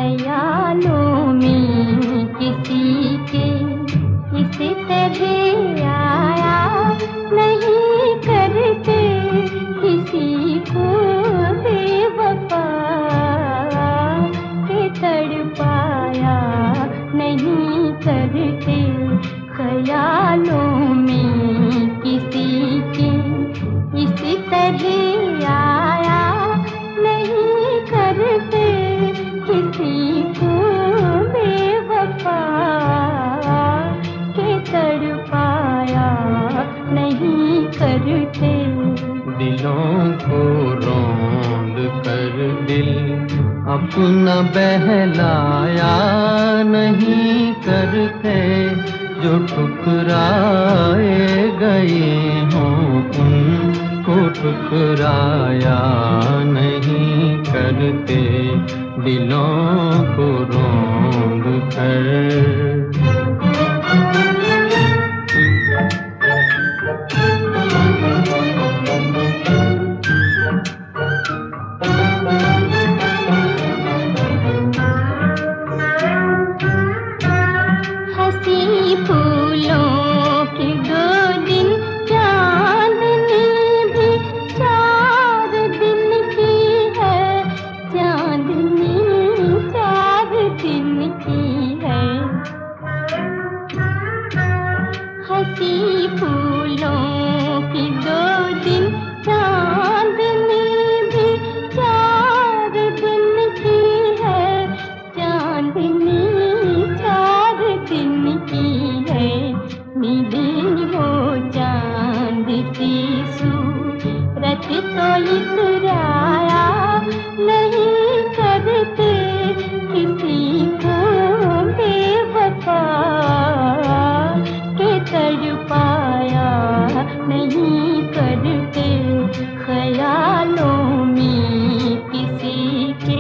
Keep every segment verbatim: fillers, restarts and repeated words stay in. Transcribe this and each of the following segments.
ख्यालों में किसी के इस तरह आया नहीं करते किसी को बेवफा के तड़पाया नहीं करते। ख्यालों में किसी के इस तरह आया नहीं करते किसी को बेवफा के तड़पाया नहीं करते। दिलों को रौंद कर दिल अपना बहलाया नहीं करते, जो ठुकराए गए हों उनको ठुकराया नहीं करते। दिलों को रौंद कर हंसी फूलों के दो दिन चांदनी भी चार दिन की है, चांदनी चार दिन की है। हंसी फूलों की दो दिन चांदनी भी चार दिन की है, चांदनी चार दिन की है। मिली वो चांद सी सूरत तो इतराया नहीं करते किसी को बेवफा के तड़पाया नहीं करते। ख्यालों में किसी के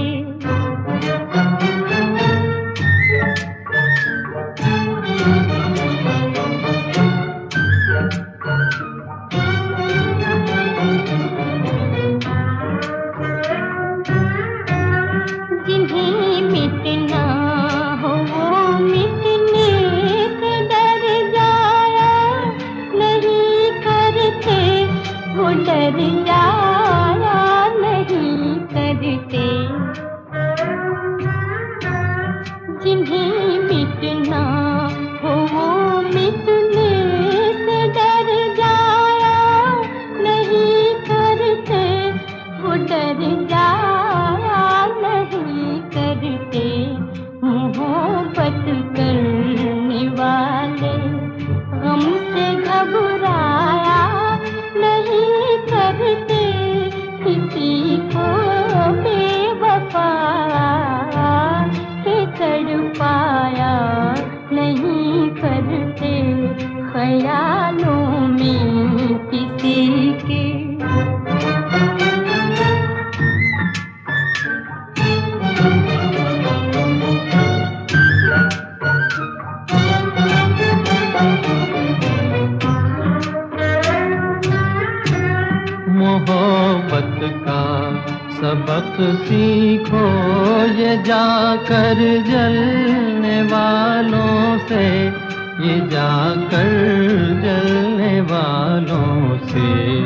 जिन्हें मिटना हो वो मिटने से डर जाया नहीं करते, वो डर जाया नहीं करते। जिन्हें मिटना हो वो मिटने से डर जाया नहीं करते, वो डर जाया नहीं करते। मोहब्बत करने वाले गम से घबराया नहीं करते किसी को बेवफा के तड़पाया नहीं करते। ख्यालों में किसी के मोहब्बत का सबक सीखो ये जाकर जलने वालों से, ये जाकर जलने वालों से।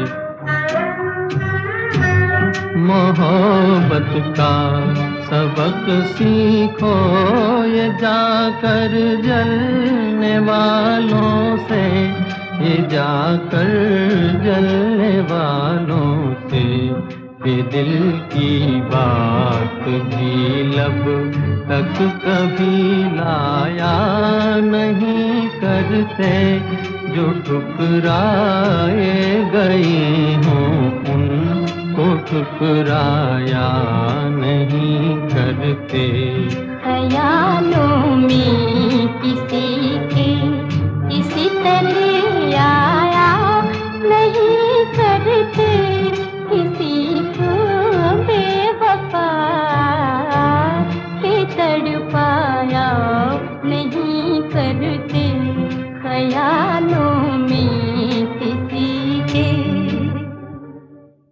मोहब्बत का सबक सीखो ये जाकर जलने वालों से, ये जाकर जलने वालों से। ये दिल की बात भी लब तक कभी लाया नहीं करते, जो ठुकराए गए हों उनको ठुकराया नहीं करते। ख्यालों में किसी के इसी तरह